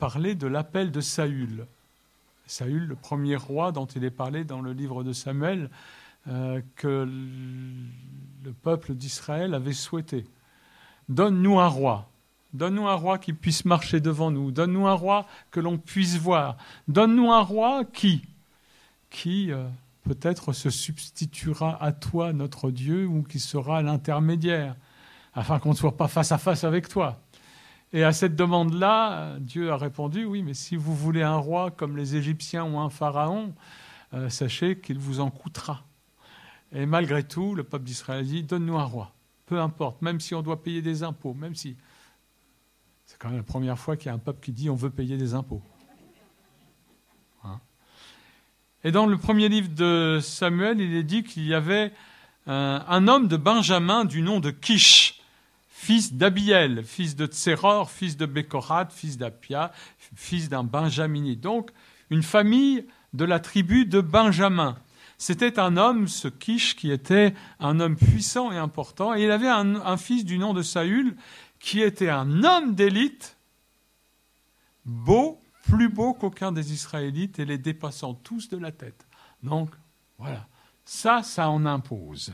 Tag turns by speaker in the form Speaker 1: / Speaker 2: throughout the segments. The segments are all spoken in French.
Speaker 1: parler de l'appel de Saül. Saül, le premier roi dont il est parlé dans le livre de Samuel, que le peuple d'Israël avait souhaité. Donne-nous un roi. Donne-nous un roi qui puisse marcher devant nous. Donne-nous un roi que l'on puisse voir. Donne-nous un roi qui peut-être se substituera à toi, notre Dieu, ou qui sera l'intermédiaire, afin qu'on ne soit pas face à face avec toi. Et à cette demande-là, Dieu a répondu, oui, mais si vous voulez un roi comme les Égyptiens ou un pharaon, sachez qu'il vous en coûtera. Et malgré tout, le peuple d'Israël dit, donne-nous un roi, peu importe, même si on doit payer des impôts, même si... C'est quand même la première fois qu'il y a un peuple qui dit, on veut payer des impôts. Hein? Et dans le premier livre de Samuel, il est dit qu'il y avait un homme de Benjamin du nom de Kish, fils d'Abiel, fils de Tseror, fils de Bécorat, fils d'Apia, fils d'un Benjaminite. Donc, une famille de la tribu de Benjamin. C'était un homme, ce Kish, qui était un homme puissant et important. Et il avait un fils du nom de Saül, qui était un homme d'élite, beau, plus beau qu'aucun des Israélites, et les dépassant tous de la tête. Donc, voilà. Ça en impose.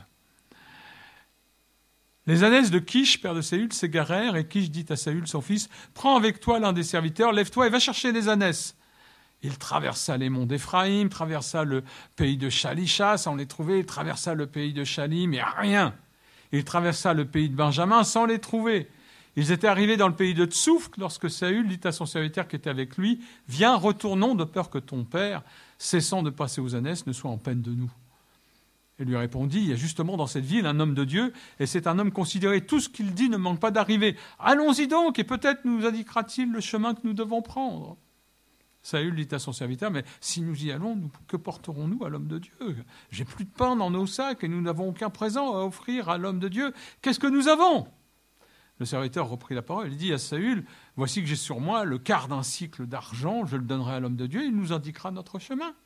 Speaker 1: Les ânesse de Kish, père de Saül, s'égarèrent, et Kish dit à Saül, son fils, « Prends avec toi l'un des serviteurs, lève-toi et va chercher les ânesses. » Il traversa les monts d'Éphraïm, traversa le pays de Shalisha, sans les trouver, il traversa le pays de Shalim, et rien. Il traversa le pays de Benjamin, sans les trouver. Ils étaient arrivés dans le pays de Tsouf, lorsque Saül dit à son serviteur qui était avec lui, « Viens, retournons, de peur que ton père, cessant de passer aux ânesses, ne soit en peine de nous. » Il lui répondit, il y a justement dans cette ville un homme de Dieu, et c'est un homme considéré, tout ce qu'il dit ne manque pas d'arriver. Allons-y donc, et peut-être nous indiquera-t-il le chemin que nous devons prendre. Saül dit à son serviteur, mais si nous y allons, que porterons-nous à l'homme de Dieu? J'ai plus de pain dans nos sacs, et nous n'avons aucun présent à offrir à l'homme de Dieu. Qu'est-ce que nous avons? Le serviteur reprit la parole, il dit à Saül, voici que j'ai sur moi le quart d'un cycle d'argent, je le donnerai à l'homme de Dieu, et il nous indiquera notre chemin.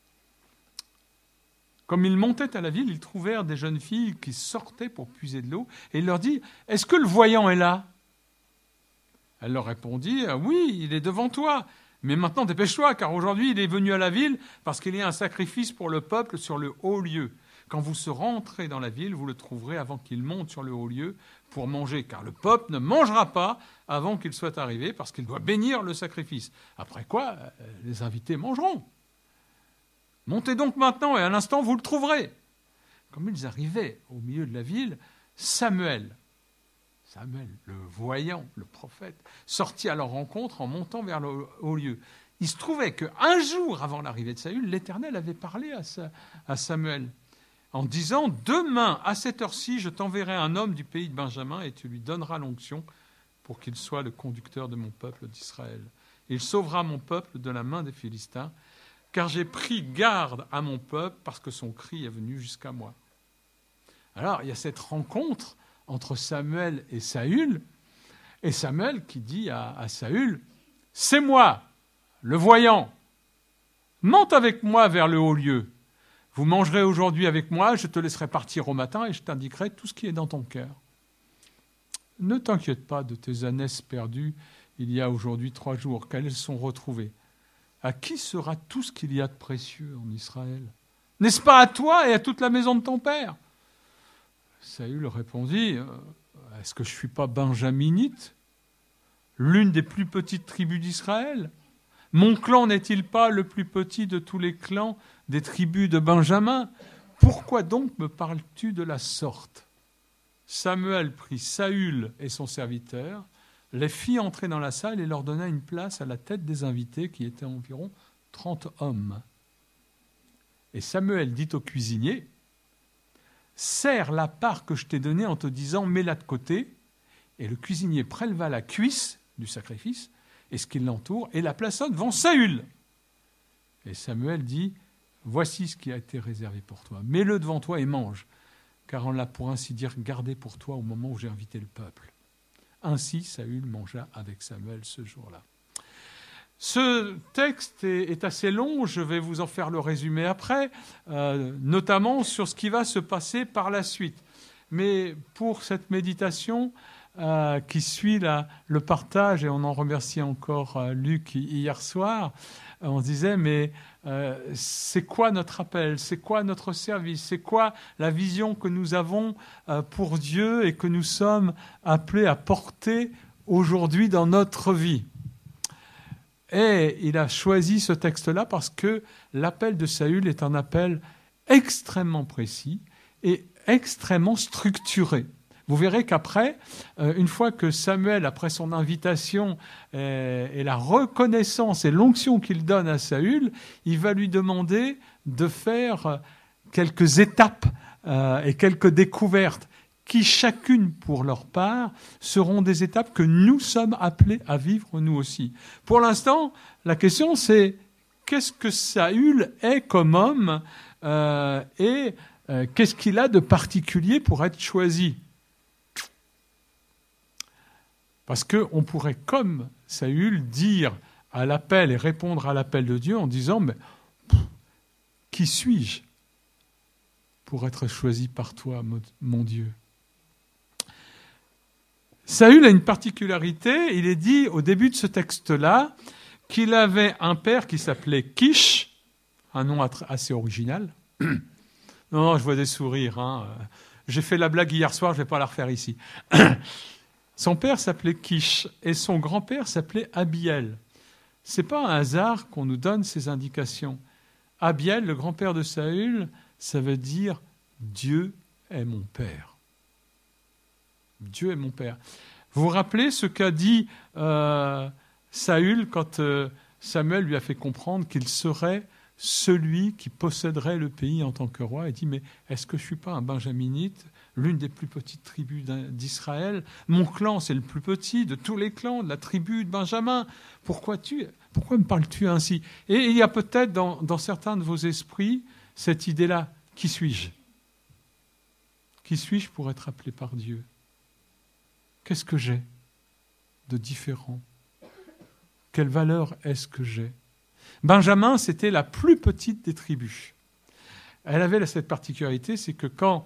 Speaker 1: Comme ils montaient à la ville, ils trouvèrent des jeunes filles qui sortaient pour puiser de l'eau, et il leur dit, « Est-ce que le voyant est là ?» Elle leur répondit, « Oui, il est devant toi, mais maintenant dépêche-toi, car aujourd'hui il est venu à la ville, parce qu'il y a un sacrifice pour le peuple sur le haut lieu. Quand vous serez rentrés dans la ville, vous le trouverez avant qu'il monte sur le haut lieu pour manger, car le peuple ne mangera pas avant qu'il soit arrivé, parce qu'il doit bénir le sacrifice. Après quoi, les invités mangeront. Montez donc maintenant, et à l'instant, vous le trouverez. » Comme ils arrivaient au milieu de la ville, Samuel, le voyant, le prophète, sortit à leur rencontre en montant vers le haut lieu. Il se trouvait qu'un jour avant l'arrivée de Saül, l'Éternel avait parlé à Samuel en disant « Demain, à cette heure-ci, je t'enverrai un homme du pays de Benjamin et tu lui donneras l'onction pour qu'il soit le conducteur de mon peuple d'Israël. Il sauvera mon peuple de la main des Philistins, car j'ai pris garde à mon peuple parce que son cri est venu jusqu'à moi. » Alors, il y a cette rencontre entre Samuel et Samuel qui dit à Saül, « C'est moi, le voyant, monte avec moi vers le haut lieu. Vous mangerez aujourd'hui avec moi, je te laisserai partir au matin et je t'indiquerai tout ce qui est dans ton cœur. Ne t'inquiète pas de tes ânesses perdues il y a aujourd'hui 3 jours, qu'elles sont retrouvées. À qui sera tout ce qu'il y a de précieux en Israël? N'est-ce pas à toi et à toute la maison de ton père? » Saül répondit, « Est-ce que je ne suis pas benjaminite, l'une des plus petites tribus d'Israël? Mon clan n'est-il pas le plus petit de tous les clans des tribus de Benjamin? Pourquoi donc me parles-tu de la sorte ?» Samuel prit Saül et son serviteur, les fit entrer dans la salle et leur donna une place à la tête des invités, qui étaient environ 30 hommes. Et Samuel dit au cuisinier, « Serre la part que je t'ai donnée en te disant, mets-la de côté. » Et le cuisinier préleva la cuisse du sacrifice et ce qui l'entoure et la plaça devant Saül. Et Samuel dit, « Voici ce qui a été réservé pour toi. Mets-le devant toi et mange, car on l'a pour ainsi dire gardé pour toi au moment où j'ai invité le peuple. » Ainsi, Saül mangea avec Samuel ce jour-là. Ce texte est assez long, je vais vous en faire le résumé après, notamment sur ce qui va se passer par la suite. Mais pour cette méditation, qui suit le partage, et on en remercie encore Luc hier soir. On se disait, mais c'est quoi notre appel? C'est quoi notre service? C'est quoi la vision que nous avons pour Dieu et que nous sommes appelés à porter aujourd'hui dans notre vie? Et il a choisi ce texte-là parce que l'appel de Saül est un appel extrêmement précis et extrêmement structuré. Vous verrez qu'après, une fois que Samuel, après son invitation et la reconnaissance et l'onction qu'il donne à Saül, il va lui demander de faire quelques étapes et quelques découvertes qui, chacune pour leur part, seront des étapes que nous sommes appelés à vivre nous aussi. Pour l'instant, la question c'est qu'est-ce que Saül est comme homme et qu'est-ce qu'il a de particulier pour être choisi? Parce qu'on pourrait, comme Saül, dire à l'appel et répondre à l'appel de Dieu en disant « Mais qui suis-je pour être choisi par toi, mon Dieu ?» Saül a une particularité, il est dit au début de ce texte-là qu'il avait un père qui s'appelait Kish, un nom assez original. Non, je vois des sourires. Hein. J'ai fait la blague hier soir, je ne vais pas la refaire ici. Son père s'appelait Kish et son grand-père s'appelait Abiel. Ce n'est pas un hasard qu'on nous donne ces indications. Abiel, le grand-père de Saül, ça veut dire « Dieu est mon père ». Dieu est mon père. Vous vous rappelez ce qu'a dit Saül quand Samuel lui a fait comprendre qu'il serait celui qui posséderait le pays en tant que roi? Il dit, mais est-ce que je ne suis pas un benjaminite, l'une des plus petites tribus d'Israël? Mon clan, c'est le plus petit de tous les clans, de la tribu de Benjamin. Pourquoi me parles-tu ainsi? Et il y a peut-être dans certains de vos esprits cette idée-là. Qui suis-je? Qui suis-je pour être appelé par Dieu? Qu'est-ce que j'ai de différent? Quelle valeur est-ce que j'ai? Benjamin, c'était la plus petite des tribus. Elle avait cette particularité, c'est que quand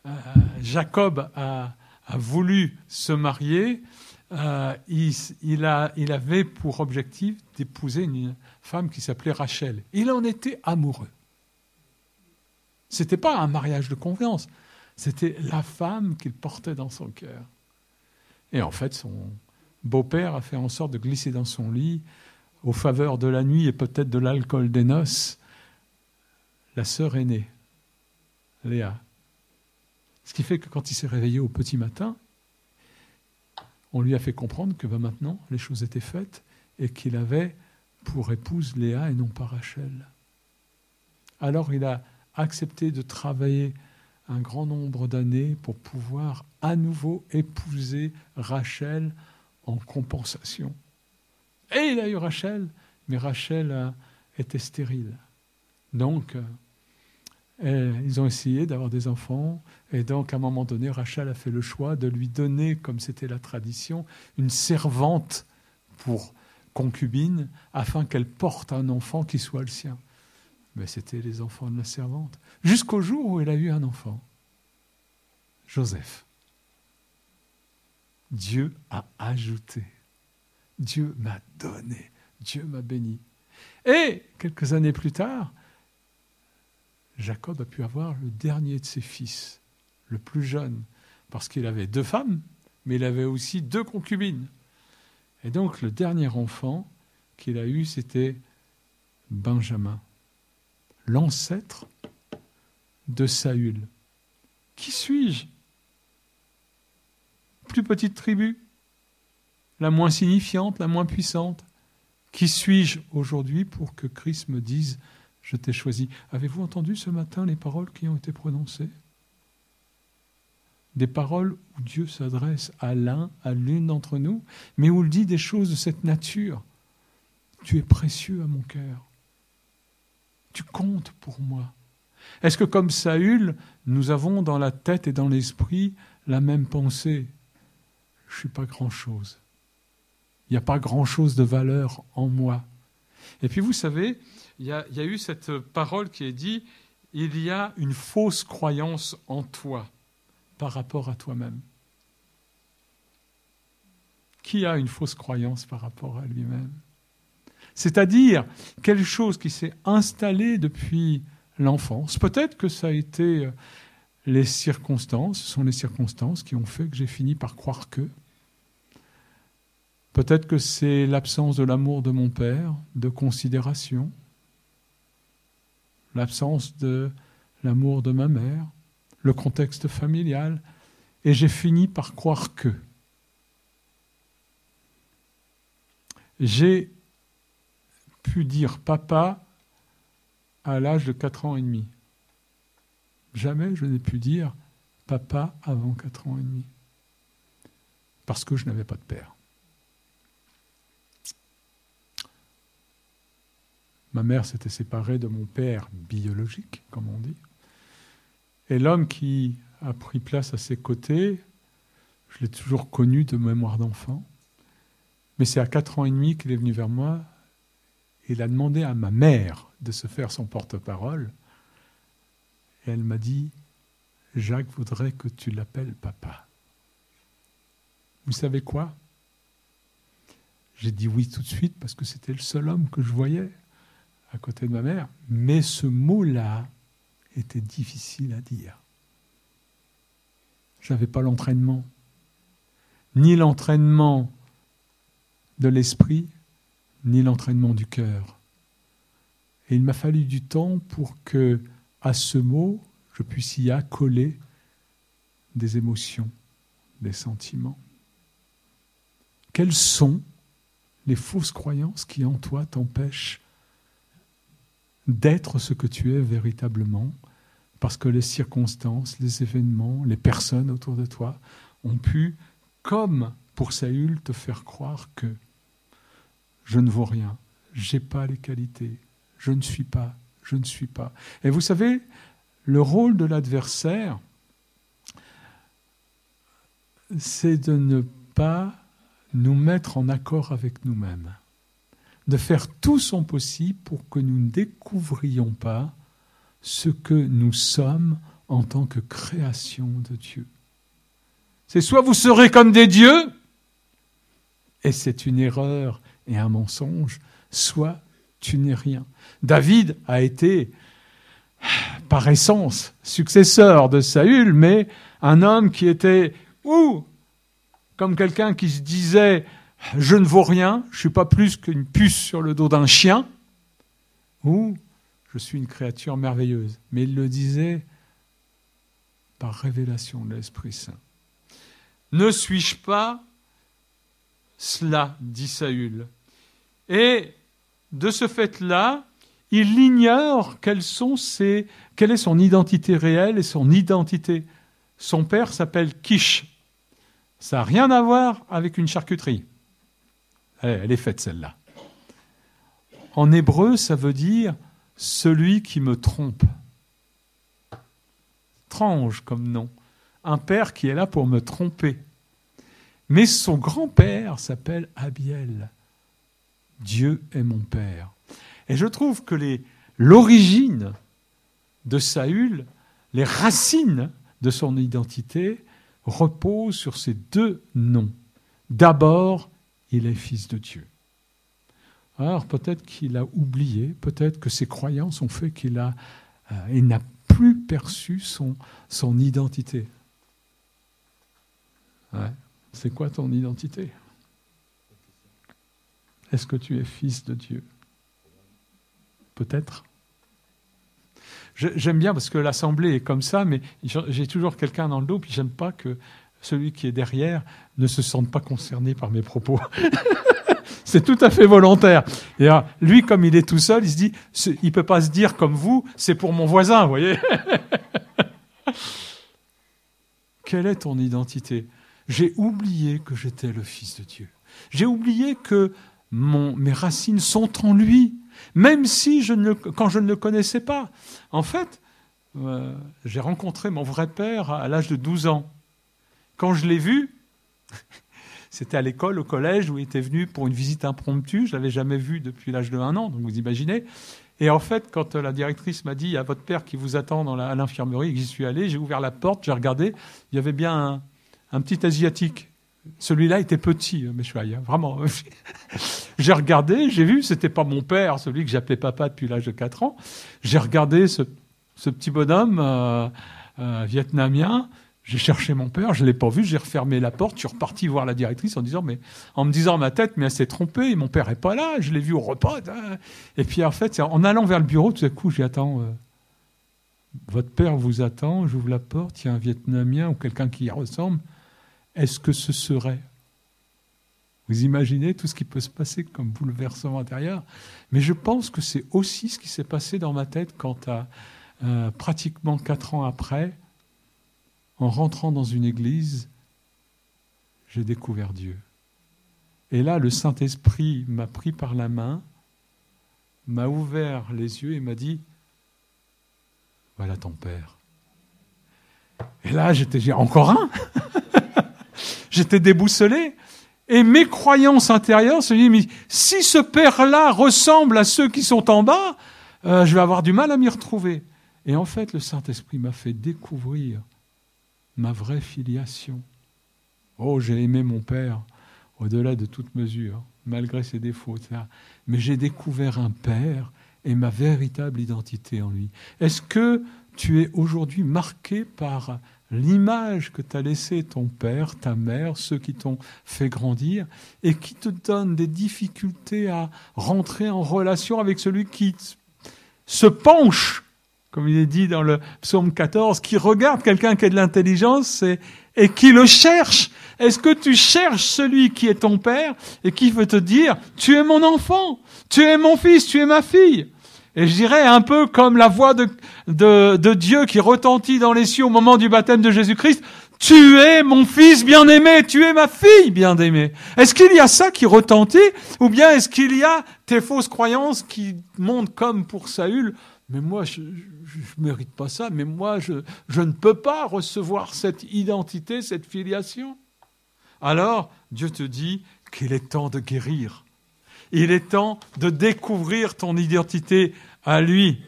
Speaker 1: Jacob a voulu se marier, il avait pour objectif d'épouser une femme qui s'appelait Rachel. Il en était amoureux. Ce n'était pas un mariage de confiance, c'était la femme qu'il portait dans son cœur. Et en fait, son beau-père a fait en sorte de glisser dans son lit, aux faveurs de la nuit et peut-être de l'alcool des noces, la sœur aînée, Léa. Ce qui fait que quand il s'est réveillé au petit matin, on lui a fait comprendre que maintenant, les choses étaient faites et qu'il avait pour épouse Léa et non pas Rachel. Alors il a accepté de travailler un grand nombre d'années pour pouvoir à nouveau épouser Rachel en compensation. Et il a eu Rachel, mais Rachel était stérile. Donc, ils ont essayé d'avoir des enfants, et donc à un moment donné, Rachel a fait le choix de lui donner, comme c'était la tradition, une servante pour concubine, afin qu'elle porte un enfant qui soit le sien. Mais c'était les enfants de la servante. Jusqu'au jour où elle a eu un enfant, Joseph. Dieu a ajouté. Dieu m'a donné. Dieu m'a béni. Et quelques années plus tard, Jacob a pu avoir le dernier de ses fils, le plus jeune, parce qu'il avait 2 femmes, mais il avait aussi 2 concubines. Et donc le dernier enfant qu'il a eu, c'était Benjamin, l'ancêtre de Saül. Qui suis-je? Plus petite tribu, la moins signifiante, la moins puissante. Qui suis-je aujourd'hui pour que Christ me dise « Je t'ai choisi ». Avez-vous entendu ce matin les paroles qui ont été prononcées? Des paroles où Dieu s'adresse à l'un, à l'une d'entre nous, mais où il dit des choses de cette nature. Tu es précieux à mon cœur. Tu comptes pour moi. Est-ce que comme Saül, nous avons dans la tête et dans l'esprit la même pensée? Je ne suis pas grand-chose. Il n'y a pas grand-chose de valeur en moi. Et puis vous savez, il y a eu cette parole qui est dit, il y a une fausse croyance en toi par rapport à toi-même. Qui a une fausse croyance par rapport à lui-même? C'est-à-dire quelque chose qui s'est installé depuis l'enfance. Peut-être que ça a été les circonstances, ce sont les circonstances qui ont fait que j'ai fini par croire que. Peut-être que c'est l'absence de l'amour de mon père, de considération, l'absence de l'amour de ma mère, le contexte familial, et j'ai fini par croire que. J'ai pu dire papa à l'âge de 4 ans et demi. Jamais je n'ai pu dire papa avant 4 ans et demi. Parce que je n'avais pas de père. Ma mère s'était séparée de mon père biologique, comme on dit. Et l'homme qui a pris place à ses côtés, je l'ai toujours connu de mémoire d'enfant. Mais c'est à 4 ans et demi qu'il est venu vers moi. Il a demandé à ma mère de se faire son porte-parole. Et elle m'a dit, Jacques voudrait que tu l'appelles papa. Vous savez quoi? J'ai dit oui tout de suite parce que c'était le seul homme que je voyais à côté de ma mère. Mais ce mot-là était difficile à dire. Je n'avais pas l'entraînement. Ni l'entraînement de l'esprit, ni l'entraînement du cœur. Et il m'a fallu du temps pour que, à ce mot, je puisse y accoler des émotions, des sentiments. Quelles sont les fausses croyances qui en toi t'empêchent d'être ce que tu es véritablement, parce que les circonstances, les événements, les personnes autour de toi ont pu, comme pour Saül, te faire croire que je ne vaux rien, je n'ai pas les qualités, je ne suis pas. Et vous savez, le rôle de l'adversaire, c'est de ne pas nous mettre en accord avec nous-mêmes, de faire tout son possible pour que nous ne découvrions pas ce que nous sommes en tant que création de Dieu. C'est soit vous serez comme des dieux, et c'est une erreur et un mensonge, soit tu n'es rien. David a été, par essence, successeur de Saül, mais un homme qui était, comme quelqu'un qui se disait « je ne vaux rien, je ne suis pas plus qu'une puce sur le dos d'un chien », ou « je suis une créature merveilleuse ». Mais il le disait par révélation de l'Esprit Saint. « Ne suis-je pas cela ?» dit Saül. Et de ce fait-là, il ignore quelle est son identité réelle et son identité. Son père s'appelle Kish. Ça n'a rien à voir avec une charcuterie. Elle est faite celle-là. En hébreu, ça veut dire « celui qui me trompe ». Étrange comme nom. Un père qui est là pour me tromper. Mais son grand-père s'appelle Abiel. Dieu est mon père. Et je trouve que l'origine de Saül, les racines de son identité, reposent sur ces deux noms. D'abord, il est fils de Dieu. Alors peut-être qu'il a oublié, peut-être que ses croyances ont fait qu'il n'a plus perçu son identité. Ouais. C'est quoi ton identité? Est-ce que tu es fils de Dieu? Peut-être. J'aime bien parce que l'assemblée est comme ça, mais j'ai toujours quelqu'un dans le dos, puis j'aime pas que celui qui est derrière ne se sente pas concerné par mes propos. C'est tout à fait volontaire. Et alors, lui, comme il est tout seul, il se dit, il peut pas se dire comme vous, c'est pour mon voisin, vous voyez. Quelle est ton identité? J'ai oublié que j'étais le Fils de Dieu. J'ai oublié que mes racines sont en lui, même si quand je ne le connaissais pas. En fait, j'ai rencontré mon vrai père à l'âge de 12 ans. Quand je l'ai vu, c'était à l'école, au collège, où il était venu pour une visite impromptue. Je ne l'avais jamais vu depuis l'âge de 1 an, donc vous imaginez. Et en fait, quand la directrice m'a dit « il y a votre père qui vous attend à l'infirmerie », j'y suis allé, j'ai ouvert la porte, j'ai regardé, il y avait bien un petit Asiatique Celui-là était petit, Meshuaïa, vraiment. J'ai regardé, j'ai vu, c'était pas mon père, celui que j'appelais papa depuis l'âge de 4 ans. J'ai regardé ce petit bonhomme vietnamien. J'ai cherché mon père, je l'ai pas vu, j'ai refermé la porte, je suis reparti voir la directrice en me disant dans ma tête, mais elle s'est trompée, mon père est pas là, je l'ai vu au repas. Et puis en fait, en allant vers le bureau, tout à coup, j'ai attends, votre père vous attend, j'ouvre la porte, il y a un Vietnamien ou quelqu'un qui y ressemble. Est-ce que ce serait? Vous imaginez tout ce qui peut se passer comme bouleversement intérieur? Mais je pense que c'est aussi ce qui s'est passé dans ma tête quand, pratiquement 4 ans après, en rentrant dans une église, j'ai découvert Dieu. Et là, le Saint-Esprit m'a pris par la main, m'a ouvert les yeux et m'a dit « Voilà ton Père ». Et là, j'ai encore un. J'étais déboussolé. Et mes croyances intérieures se disent, mais si ce Père-là ressemble à ceux qui sont en bas, je vais avoir du mal à m'y retrouver. Et en fait, le Saint-Esprit m'a fait découvrir ma vraie filiation. Oh, j'ai aimé mon Père au-delà de toute mesure, malgré ses défauts, etc. Mais j'ai découvert un Père et ma véritable identité en lui. Est-ce que tu es aujourd'hui marqué par l'image que t'a laissée ton père, ta mère, ceux qui t'ont fait grandir et qui te donnent des difficultés à rentrer en relation avec celui qui se penche, comme il est dit dans le psaume 14, qui regarde quelqu'un qui a de l'intelligence et qui le cherche. Est-ce que tu cherches celui qui est ton père et qui veut te dire « Tu es mon enfant, tu es mon fils, tu es ma fille ». Et je dirais un peu comme la voix de Dieu qui retentit dans les cieux au moment du baptême de Jésus-Christ. Tu es mon fils bien-aimé, tu es ma fille bien-aimée. Est-ce qu'il y a ça qui retentit ou bien est-ce qu'il y a tes fausses croyances qui montent comme pour Saül? Mais moi, je mérite pas ça, mais moi, je ne peux pas recevoir cette identité, cette filiation. Alors, Dieu te dit qu'il est temps de guérir. Il est temps de découvrir ton identité à lui.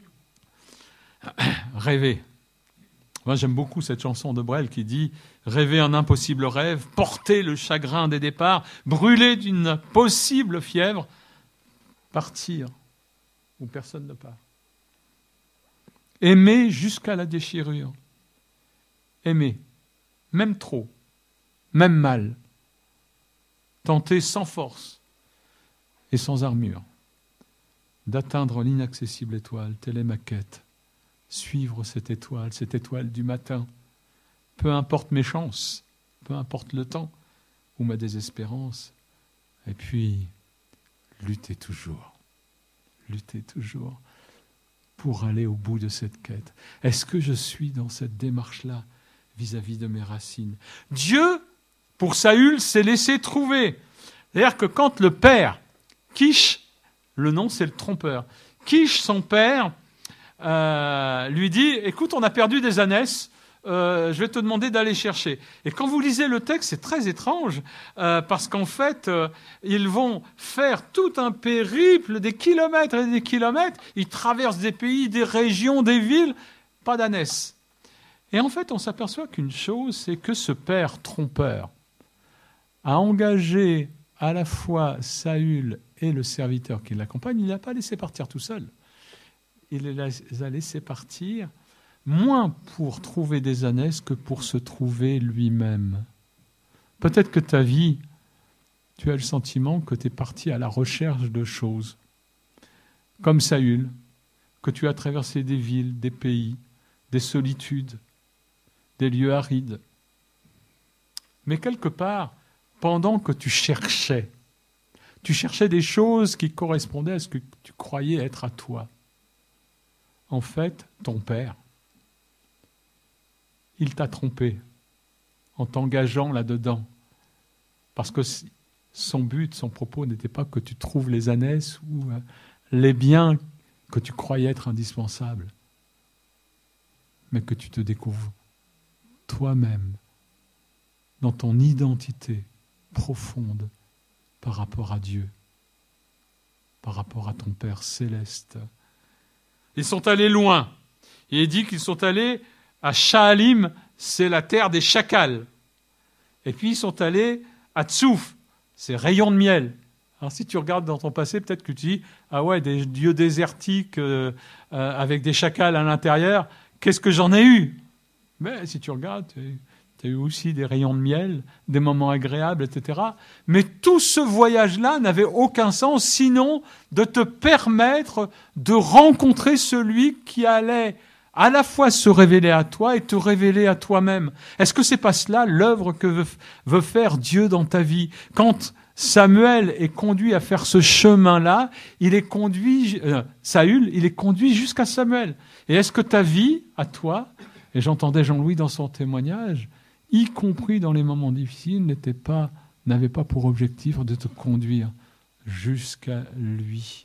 Speaker 1: Rêver. Moi, j'aime beaucoup cette chanson de Brel qui dit « Rêver un impossible rêve, porter le chagrin des départs, brûler d'une possible fièvre, partir où personne ne part. » Aimer jusqu'à la déchirure. Aimer, même trop, même mal. Tenter sans force et sans armure, d'atteindre l'inaccessible étoile, telle est ma quête. Suivre cette étoile du matin, peu importe mes chances, peu importe le temps ou ma désespérance, et puis lutter toujours pour aller au bout de cette quête. Est-ce que je suis dans cette démarche-là vis-à-vis de mes racines? Dieu, pour Saül, s'est laissé trouver. C'est-à-dire que quand le père, Kish, le nom c'est le trompeur, Kish, son père, lui dit « Écoute, on a perdu des ânesses, je vais te demander d'aller chercher. » Et quand vous lisez le texte, c'est très étrange, parce qu'en fait, ils vont faire tout un périple, des kilomètres et des kilomètres, ils traversent des pays, des régions, des villes, pas d'ânesses. Et en fait, on s'aperçoit qu'une chose, c'est que ce père trompeur a engagé à la fois Saül et le serviteur qui l'accompagne, il ne l'a pas laissé partir tout seul. Il les a laissés partir moins pour trouver des ânesses que pour se trouver lui-même. Peut-être que ta vie, tu as le sentiment que tu es parti à la recherche de choses. Comme Saül, que tu as traversé des villes, des pays, des solitudes, des lieux arides. Mais quelque part, pendant que tu cherchais des choses qui correspondaient à ce que tu croyais être à toi. En fait, ton père, il t'a trompé en t'engageant là-dedans. Parce que son but, son propos n'était pas que tu trouves les ânesses ou les biens que tu croyais être indispensables, mais que tu te découvres toi-même dans ton identité profonde par rapport à Dieu, par rapport à ton Père céleste. Ils sont allés loin. Il est dit qu'ils sont allés à Sha'alim, c'est la terre des chacals. Et puis ils sont allés à Tsouf, c'est rayon de miel. Alors si tu regardes dans ton passé, peut-être que tu dis, ah ouais, des dieux désertiques avec des chacals à l'intérieur, qu'est-ce que j'en ai eu? Mais si tu regardes, tu as eu aussi des rayons de miel, des moments agréables, etc. Mais tout ce voyage-là n'avait aucun sens, sinon de te permettre de rencontrer celui qui allait à la fois se révéler à toi et te révéler à toi-même. Est-ce que c'est pas cela l'œuvre que veut faire Dieu dans ta vie? Quand Samuel est conduit à faire ce chemin-là, Saül, il est conduit jusqu'à Samuel. Et est-ce que ta vie, à toi, et j'entendais Jean-Louis dans son témoignage, y compris dans les moments difficiles, n'avait pas pour objectif de te conduire jusqu'à lui.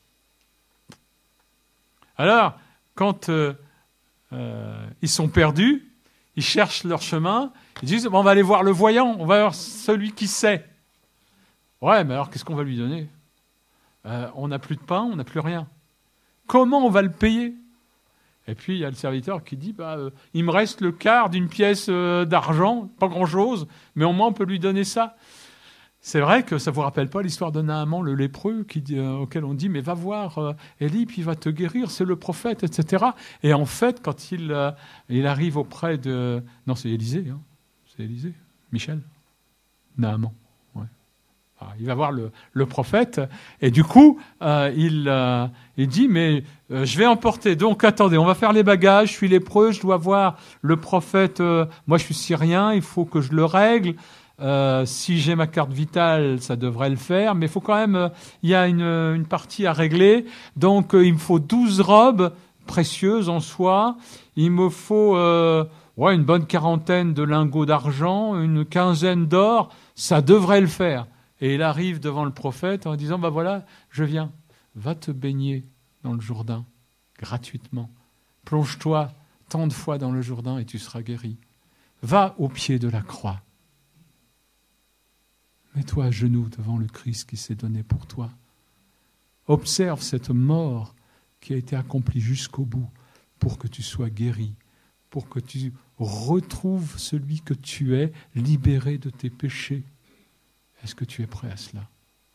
Speaker 1: Alors, quand ils sont perdus, ils cherchent leur chemin, ils disent, on va aller voir le voyant, on va voir celui qui sait. Ouais, mais alors qu'est-ce qu'on va lui donner? On n'a plus de pain, on n'a plus rien. Comment on va le payer? Et puis il y a le serviteur qui dit, il me reste le quart d'une pièce d'argent, pas grand-chose, mais au moins on peut lui donner ça. C'est vrai que ça ne vous rappelle pas l'histoire de Naaman, le lépreux, auquel on dit, mais va voir Élie, puis il va te guérir, c'est le prophète, etc. Et en fait, quand il arrive auprès de... Non, c'est Élisée, hein. C'est Élisée, Michel, Naaman. Ouais. Alors, il va voir le prophète, et du coup, il dit, mais je vais emporter. Donc, attendez, on va faire les bagages, je suis lépreux, je dois voir le prophète, moi je suis syrien, il faut que je le règle. Si j'ai ma carte vitale, ça devrait le faire, mais il faut quand même, il y a une partie à régler, donc il me faut 12 robes précieuses en soie, il me faut une bonne quarantaine de lingots d'argent, une quinzaine d'or, ça devrait le faire. Et il arrive devant le prophète en disant, voilà, je viens, va te baigner dans le Jourdain, gratuitement, plonge-toi tant de fois dans le Jourdain et tu seras guéri. Va au pied de la croix. Mets-toi à genoux devant le Christ qui s'est donné pour toi. Observe cette mort qui a été accomplie jusqu'au bout pour que tu sois guéri, pour que tu retrouves celui que tu es, libéré de tes péchés. Est-ce que tu es prêt à cela?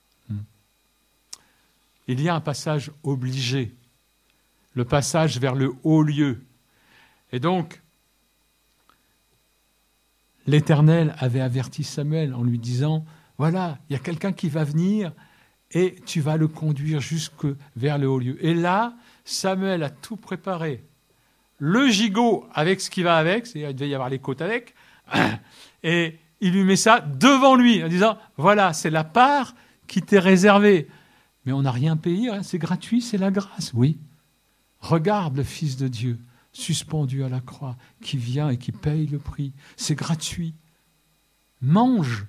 Speaker 1: Il y a un passage obligé, le passage vers le haut lieu. Et donc, l'Éternel avait averti Samuel en lui disant, voilà, il y a quelqu'un qui va venir et tu vas le conduire jusque vers le haut lieu. Et là, Samuel a tout préparé. Le gigot avec ce qui va avec, c'est-à-dire il devait y avoir les côtes avec, et il lui met ça devant lui en disant, voilà, c'est la part qui t'est réservée. Mais on n'a rien payé, hein, c'est gratuit, c'est la grâce. Oui, regarde le Fils de Dieu suspendu à la croix, qui vient et qui paye le prix. C'est gratuit. Mange.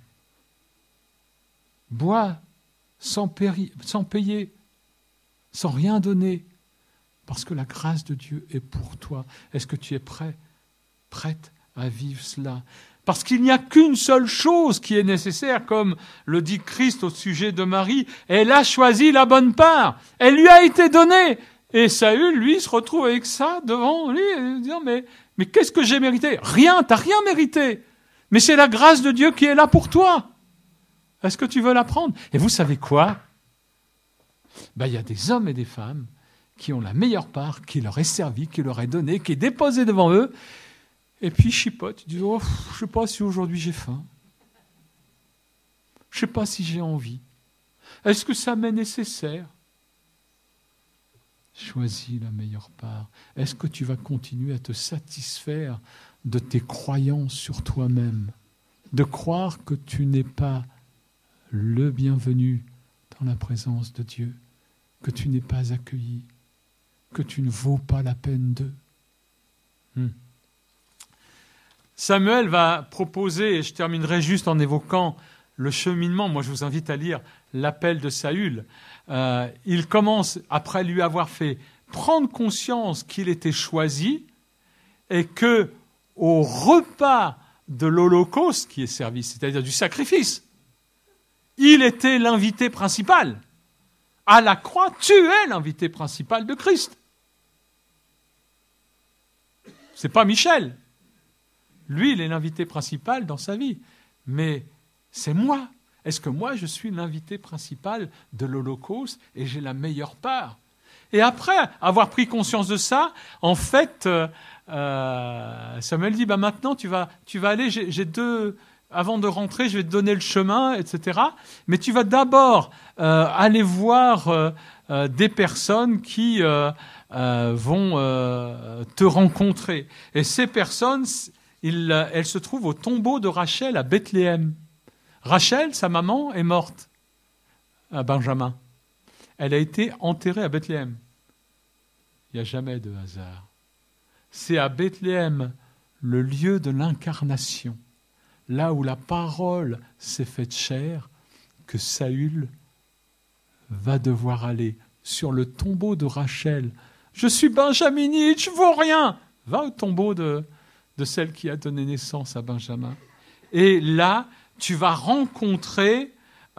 Speaker 1: Bois sans payer, sans rien donner, parce que la grâce de Dieu est pour toi. Est-ce que tu es prête à vivre cela? Parce qu'il n'y a qu'une seule chose qui est nécessaire, comme le dit Christ au sujet de Marie. Elle a choisi la bonne part. Elle lui a été donnée. Et Saül, lui, se retrouve avec ça devant lui, et disant, mais qu'est-ce que j'ai mérité? Rien, t'as rien mérité. Mais c'est la grâce de Dieu qui est là pour toi. Est-ce que tu veux la prendre? Et vous savez quoi? Il y a des hommes et des femmes qui ont la meilleure part, qui leur est servie, qui leur est donnée, qui est déposée devant eux, et puis ils chipotent, ils disent, je ne sais pas si aujourd'hui j'ai faim. Je ne sais pas si j'ai envie. Est-ce que ça m'est nécessaire? Choisis la meilleure part. Est-ce que tu vas continuer à te satisfaire de tes croyances sur toi-même? De croire que tu n'es pas le bienvenu dans la présence de Dieu, que tu n'es pas accueilli, que tu ne vaux pas la peine d'eux. Samuel va proposer, et je terminerai juste en évoquant le cheminement. Moi, je vous invite à lire l'appel de Saül. Il commence, après lui avoir fait prendre conscience qu'il était choisi et que au repas de l'Holocauste qui est servi, c'est-à-dire du sacrifice, il était l'invité principal. À la croix, tu es l'invité principal de Christ. C'est pas Michel. Lui, il est l'invité principal dans sa vie. mais c'est moi. Est-ce que moi, je suis l'invité principal de l'Holocauste et j'ai la meilleure part? Et après avoir pris conscience de ça, en fait, Samuel dit, maintenant, tu vas aller, j'ai deux... Avant de rentrer, je vais te donner le chemin, etc. Mais tu vas d'abord aller voir des personnes qui vont te rencontrer. Et ces personnes, elles se trouvent au tombeau de Rachel à Bethléem. Rachel, sa maman, est morte à Benjamin. Elle a été enterrée à Bethléem. Il n'y a jamais de hasard. C'est à Bethléem, le lieu de l'incarnation, là où la parole s'est faite chair, que Saül va devoir aller sur le tombeau de Rachel. Je suis benjaminite, je ne vaux rien. Va au tombeau de celle qui a donné naissance à Benjamin. Et là, tu vas rencontrer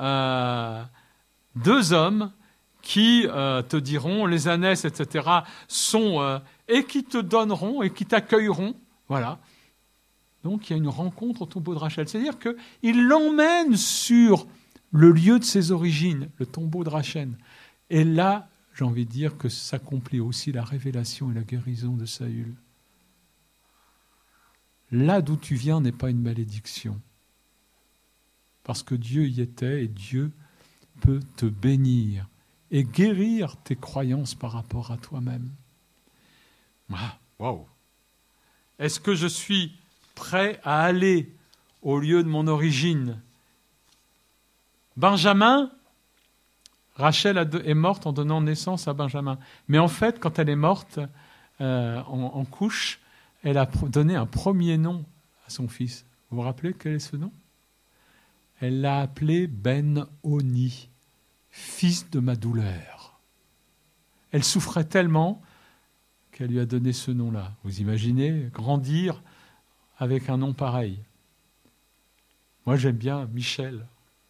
Speaker 1: deux hommes qui te diront, les ânesses, etc., sont, et qui te donneront, et qui t'accueilleront. Voilà. Donc, il y a une rencontre au tombeau de Rachel. C'est-à-dire qu'il l'emmène sur le lieu de ses origines, le tombeau de Rachel. Et là, j'ai envie de dire que s'accomplit aussi la révélation et la guérison de Saül. Là d'où tu viens n'est pas une malédiction. Parce que Dieu y était et Dieu peut te bénir et guérir tes croyances par rapport à toi-même. Ah, wow. Est-ce que je suis prêt à aller au lieu de mon origine? Benjamin, Rachel est morte en donnant naissance à Benjamin. Mais en fait, quand elle est morte en couche, elle a donné un premier nom à son fils. Vous vous rappelez quel est ce nom? Elle l'a appelé Ben-Oni, fils de ma douleur. Elle souffrait tellement qu'elle lui a donné ce nom-là. Vous imaginez grandir avec un nom pareil. Moi, j'aime bien Michel.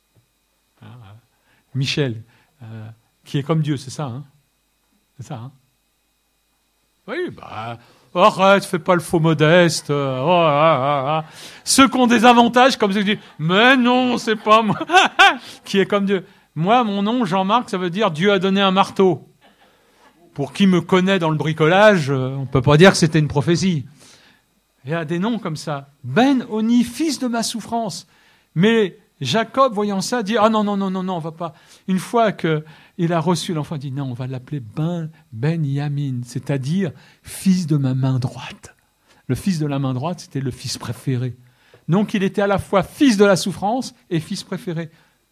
Speaker 1: Michel, qui est comme Dieu, c'est ça, hein? C'est ça, hein? Oui, arrête, fais pas le faux modeste. Ceux qui ont des avantages, comme ceux qui disent, mais non, c'est pas moi, qui est comme Dieu. Moi, mon nom, Jean-Marc, ça veut dire Dieu a donné un marteau. Pour qui me connaît dans le bricolage, on peut pas dire que c'était une prophétie. Il y a des noms comme ça. Ben-Oni, fils de ma souffrance. Mais Jacob, voyant ça, dit, non, on va pas. Une fois qu'il a reçu l'enfant, il dit, non, on va l'appeler Ben-Yamin, c'est-à-dire fils de ma main droite. Le fils de la main droite, c'était le fils préféré. Donc il était à la fois fils de la souffrance et fils préféré.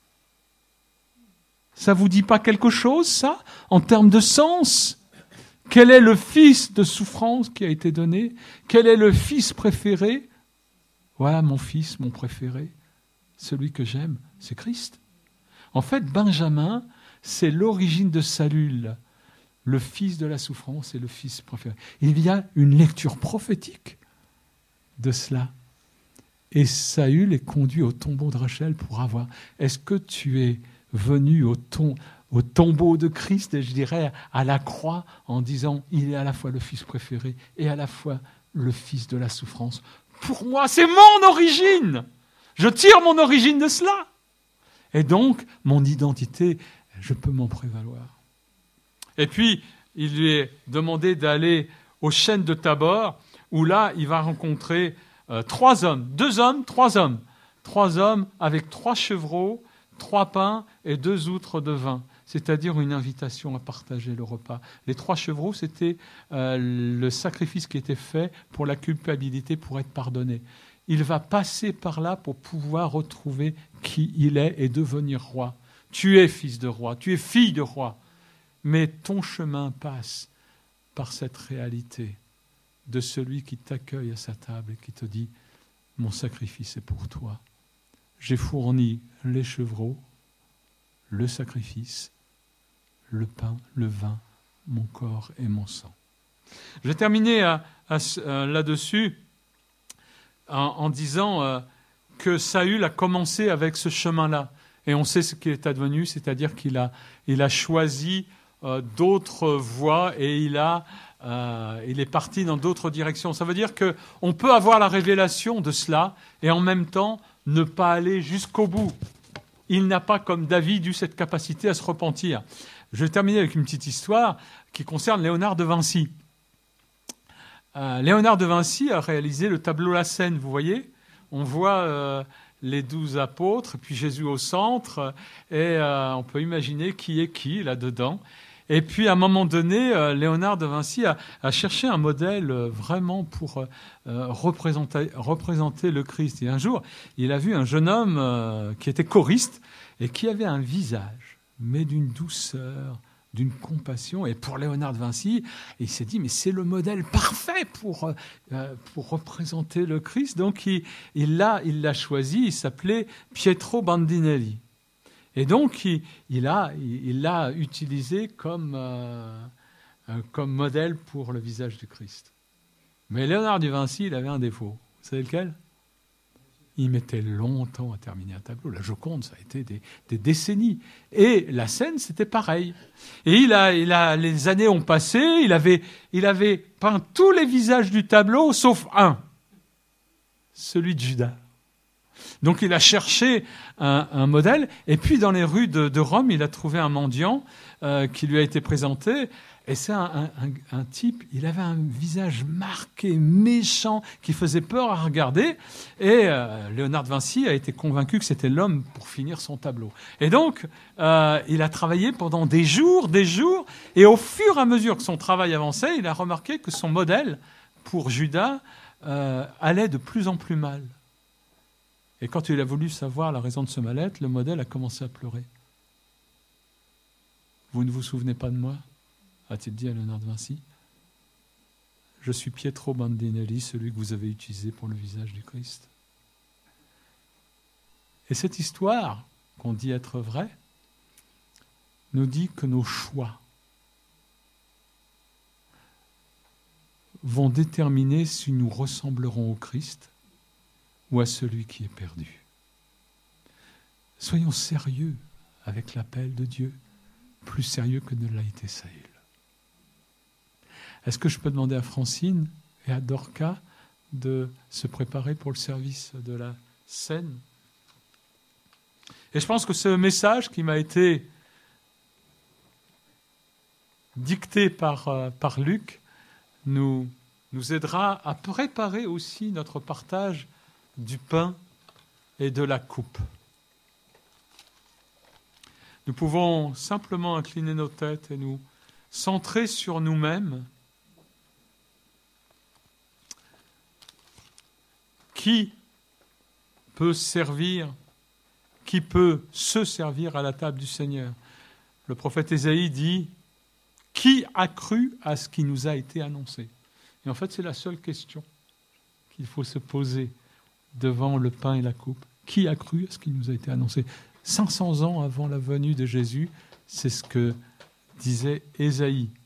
Speaker 1: Ça vous dit pas quelque chose, ça, en termes de sens? Quel est le fils de souffrance qui a été donné? Quel est le fils préféré? Voilà mon fils, mon préféré. Celui que j'aime, c'est Christ. En fait, Benjamin, c'est l'origine de Saül, le fils de la souffrance et le fils préféré. Il y a une lecture prophétique de cela. Et Saül est conduit au tombeau de Rachel pour avoir. Est-ce que tu es venu au tombeau de Christ, et je dirais à la croix, en disant, il est à la fois le fils préféré et à la fois le fils de la souffrance. Pour moi, c'est mon origine. Je tire mon origine de cela. Et donc, mon identité, je peux m'en prévaloir. Et puis, il lui est demandé d'aller aux chênes de Tabor, où là, il va rencontrer trois hommes avec 3 chevreaux, 3 pains et 2 outres de vin, c'est-à-dire une invitation à partager le repas. Les 3 chevreaux, c'était le sacrifice qui était fait pour la culpabilité, pour être pardonné. Il va passer par là pour pouvoir retrouver qui il est et devenir roi. Tu es fils de roi, tu es fille de roi, mais ton chemin passe par cette réalité de celui qui t'accueille à sa table et qui te dit « Mon sacrifice est pour toi. J'ai fourni les chevreaux, le sacrifice, le pain, le vin, mon corps et mon sang. » Je vais terminer là-dessus en disant que Saül a commencé avec ce chemin-là. Et on sait ce qui est advenu, c'est-à-dire qu'il a choisi d'autres voies et il est parti dans d'autres directions. Ça veut dire qu'on peut avoir la révélation de cela et en même temps ne pas aller jusqu'au bout. Il n'a pas, comme David, eu cette capacité à se repentir. Je vais terminer avec une petite histoire qui concerne Léonard de Vinci. Léonard de Vinci a réalisé le tableau La Scène, vous voyez. On voit les 12 apôtres, puis Jésus au centre, et on peut imaginer qui est qui là-dedans. Et puis, à un moment donné, Léonard de Vinci a cherché un modèle vraiment pour représenter le Christ. Et un jour, il a vu un jeune homme qui était choriste et qui avait un visage, mais d'une douceur, d'une compassion. Et pour Léonard de Vinci, il s'est dit, mais c'est le modèle parfait pour représenter le Christ. Donc, il l'a choisi, il s'appelait Pietro Bandinelli. Et donc, il l'a utilisé comme modèle pour le visage du Christ. Mais Léonard de Vinci, il avait un défaut. Vous savez lequel ? Il mettait longtemps à terminer un tableau. La Joconde, ça a été des décennies. Et la Scène, c'était pareil. Et les années ont passé, il avait peint tous les visages du tableau, sauf un, celui de Judas. Donc il a cherché un modèle, et puis dans les rues de Rome, il a trouvé un mendiant qui lui a été présenté, et c'est un type, il avait un visage marqué, méchant, qui faisait peur à regarder, et Léonard de Vinci a été convaincu que c'était l'homme pour finir son tableau. Et donc, il a travaillé pendant des jours, et au fur et à mesure que son travail avançait, il a remarqué que son modèle, pour Judas, allait de plus en plus mal. Et quand il a voulu savoir la raison de ce mal-être, le modèle a commencé à pleurer. « Vous ne vous souvenez pas de moi ?» a-t-il dit à Léonard de Vinci. « Je suis Pietro Bandinelli, celui que vous avez utilisé pour le visage du Christ. » Et cette histoire, qu'on dit être vraie, nous dit que nos choix vont déterminer si nous ressemblerons au Christ ou à celui qui est perdu. Soyons sérieux avec l'appel de Dieu, plus sérieux que ne l'a été Saül. Est-ce que je peux demander à Francine et à Dorca de se préparer pour le service de la scène ? Et je pense que ce message qui m'a été dicté par Luc nous aidera à préparer aussi notre partage du pain et de la coupe. Nous pouvons simplement incliner nos têtes et nous centrer sur nous-mêmes. Qui peut servir, qui peut se servir à la table du Seigneur ? Le prophète Ésaïe dit « Qui a cru à ce qui nous a été annoncé ?» Et en fait, c'est la seule question qu'il faut se poser devant le pain et la coupe. Qui a cru à ce qui nous a été annoncé ? 500 ans avant la venue de Jésus, c'est ce que disait Ésaïe.